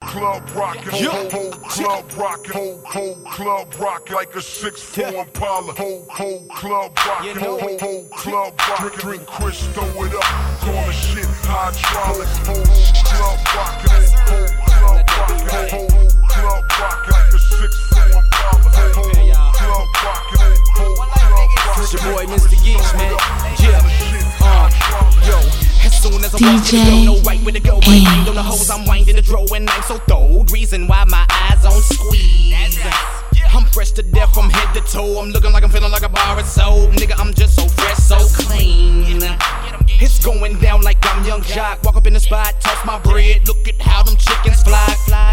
club rockin', whole club rockin', whole club rockin' like a 6'4" Impala. Whole club rockin', whole club rockin'. Drink Chris, throw it up, call the shit hydraulics. Whole club rockin', whole club rockin', whole club rockin' like a 6'4" Impala. Whole club rockin', whole club rockin'. It's your boy Mr. Geeks, man. Yo. As soon as I walk in the door, know right where to go. But I ain't on the hoes, I'm winding the dro and I'm so throwed. Reason why my eyes on squeeze. I'm fresh to death from head to toe. I'm looking like I'm feeling like a bar of soap. Nigga, I'm just so fresh, so clean. It's going down like I'm Young Jock. Walk up in the spot, toss my bread. Look at how them chickens fly.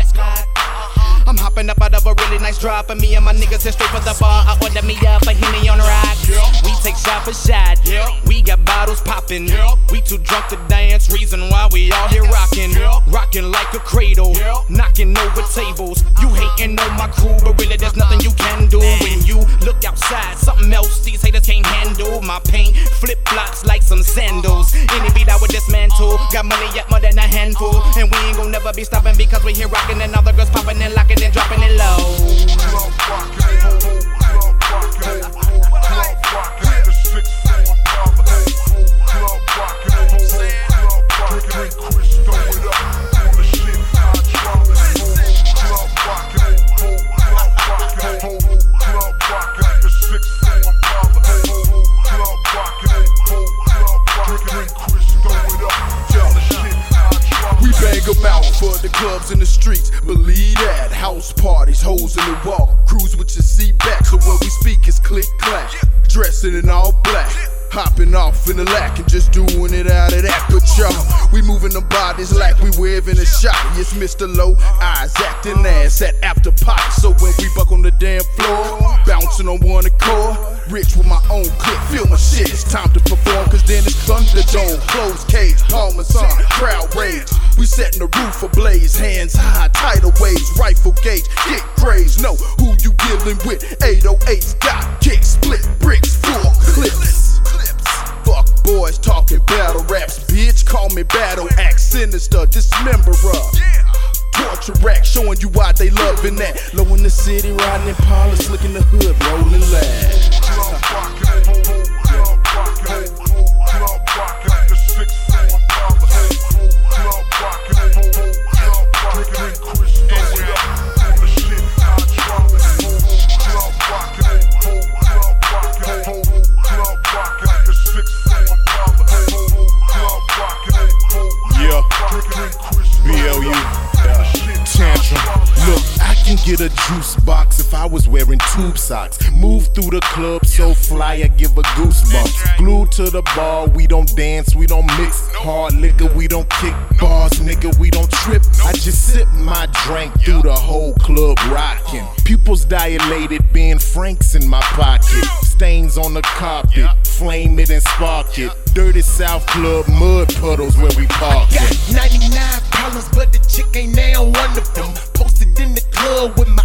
I'm hopping up out of a really nice drop, and me and my niggas head straight for the bar. I order me up a Henny on rocks. We take shot for shot. We got bottles popping. We too drunk to dance. Reason why we all here rocking, rocking like a cradle, knocking over tables. You hating on my crew, but really there's nothing you can do. When you look outside, something else these haters can't handle. My paint flip flops like some sandals. Any beat I would dismantle. Got money yet more than a handful, and we ain't gon' never be stopping because we here rocking and all the girls popping and locking and dropping it low. Club rockin', whole club rockin', whole club rockin', like a 6'4" Impala. Whole club rockin', whole club rockin'. Drink Chris, throw it up, call the shit hydraulics. Whole club rockin', whole club rockin', whole club rockin', like a 6'4" Impala. Whole club rockin', whole club rockin'. Drink Chris, throw it up, call the shit hydraulics. We bang them out for the clubs in the streets, believe that. House parties, hoes in the wall, cruise with your seat back, so when we speak it's click clack. Dressing in all black, hopping off in the lack and just doing it out of that. But y'all, we moving them bodies like we waving a shot. It's Mr. Low Eyes acting ass at after party. So when we buck on the damn floor, bouncing on one accord, rich with my own clip, feel my shit. It's time to perform, cause then it's Thunderdome, closed cage, Parmesan, crowd rage. We setting the roof ablaze, hands high, tidal waves, rifle gauge, get crazed. Know who you dealing with? 808s got kick, split bricks, full clips. Fuck boys talking battle raps, bitch. Call me battle axe, sinister, dismemberer. Torture rack, showing you why they loving that. Low in the city, riding in Impala, slick in the hood, rolling loud. Club rockin', whole club rockin', whole club rockin', like a 6'4" Impala. Whole club rockin', whole club rockin'. Drink Chris, throw it up, call the shit hydraulics. Whole club rockin', whole club rockin', whole club rockin', like a 6'4" Impala. Whole club rockin', whole club rockin'. Drink Chris, BLU. Tantrum. Look, I can get a juice box if I was wearing tube socks. Move through the club so fly, I give a goosebumps. Glued to the bar, we don't dance, we don't mix. Hard liquor, we don't kick bars, nigga, we don't trip. I just sip my drink through the whole club rockin'. Pupils dilated, Ben Franks in my pocket. Stains on the carpet, flame it and spark it. Dirty South Club, mud puddles where we park it. Got 99 problems, but the chick ain't now one of them. Posted in the club with